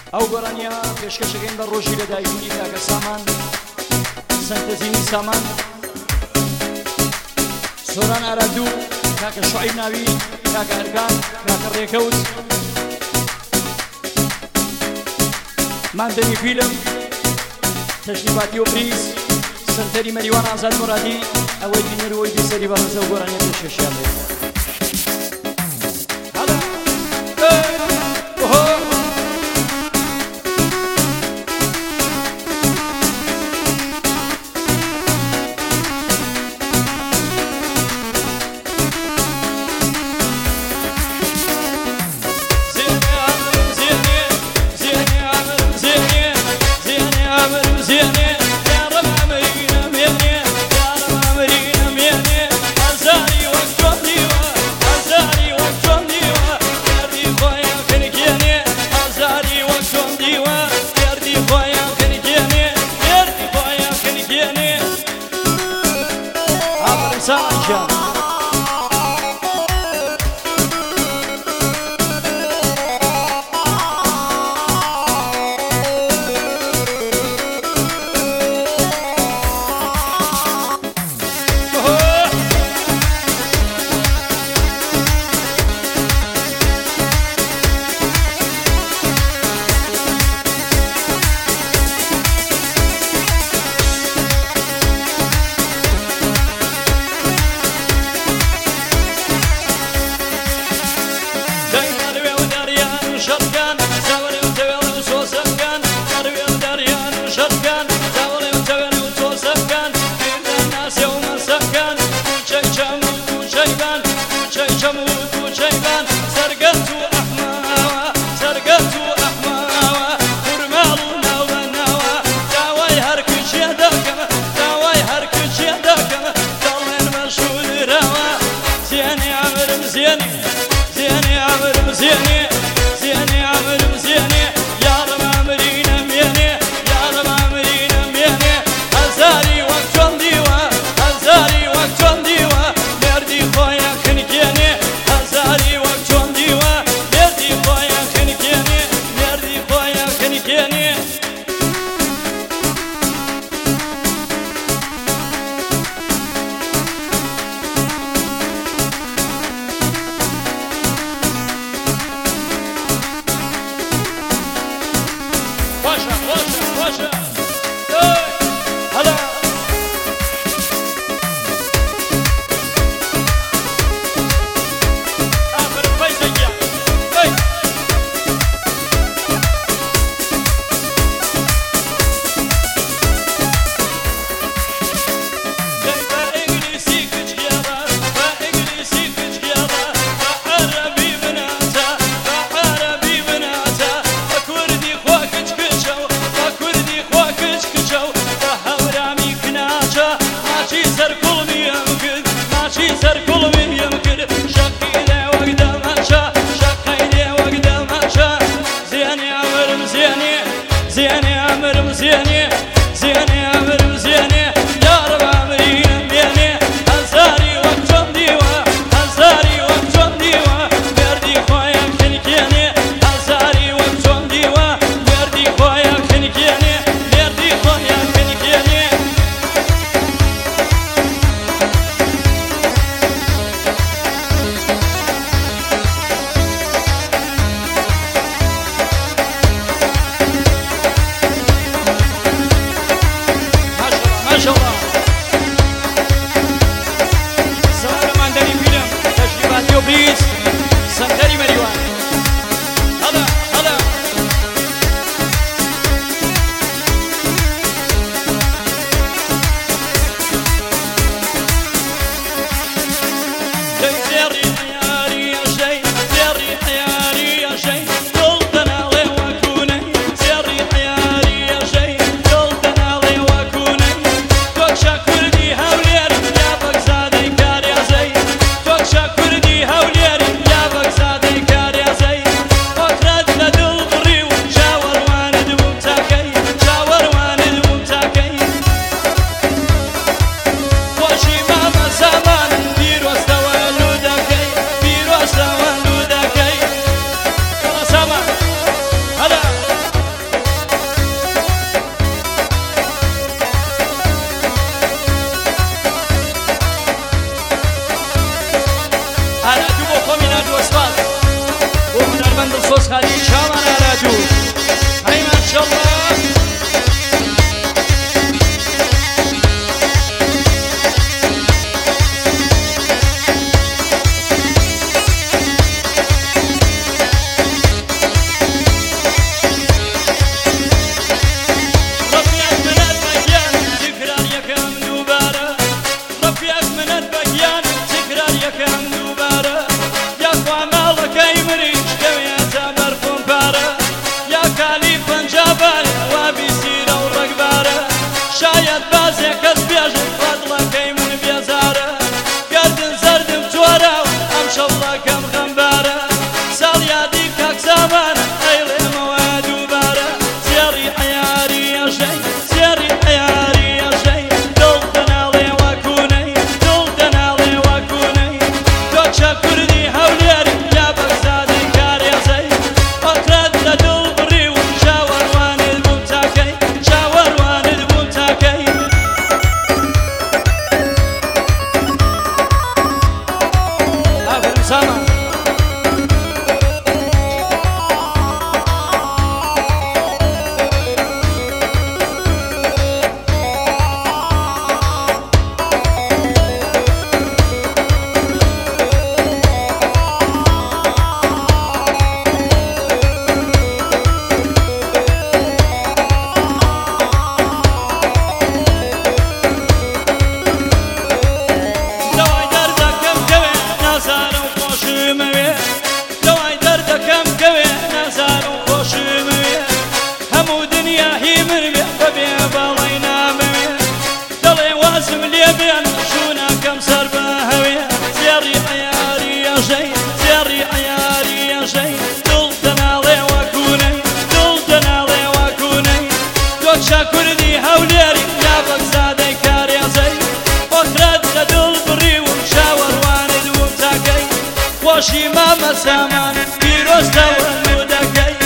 ئەو گۆرانیە پێشکەشەکەین بە ڕۆژی لەدایکبوونی کاکە سامان سەنتەزینی سامان سۆران ئارادوو کاکە شوعیب ناوی کاکە ئەرکان کاکە ڕێکەوت ماندنی فیلم تەشریفاتی و پریز سەرتەری مەریوان ئازاد مورادی ئەوەی بینەرەوەی بیسەری بەڕێزە و گۆرانیە پێشکەشیان بێت Kurdی هەولێر یا بەگزادەی کارێ بۆ خۆمینا دووەسپاس بۆ هونەرمەند دڵسۆز خالی چاوان ئاراجوو هەی ماشەڵڵا شاید بازێ کەس بێژن فەدڵەکەی من بێزارە گەردن زەردم جۆرە و ئەم شەوڵەکەم غەمبارە ساڵ یادی کاک زامانە ئەیڵێمەوە دووبارە زێڕی عەیاری ئەژەی زێڕی عەیاری ئەژەی دڵ دەناڵێ وەکوونەی دڵ دەناڵێ وەکوونەی تۆچە کوردی هەولێری یا بەگزادەی کارێزەی ئۆکرەت لە دڵ بڕی و چاوەڕوانت بووم تاکەی چاوەڕوانت بووم تاکەی ئافرین سامان لەوای دەردەکەم کەوێ نازان و خۆشمەوێ هەموو دنیا هی من بێ بەبێ باڵی نامەوێ دەڵێ وازم لێ بێن شوونەکەم سەر بە هەوێ زێڕی عەیاری ئەژەی زێڕی عەیاری ئەژەی دڵ دەناڵێ وەکوونەی دڵ دەناڵێ وەکوونەی تۆچە کوردی هەولێری یا بەگزادەی کارێزەی ئۆکرەت لە دڵ بڕی و چاوەڕوانت بووم تاکەی خۆشی مامە سامان پیرۆز دەوەن و دەکەی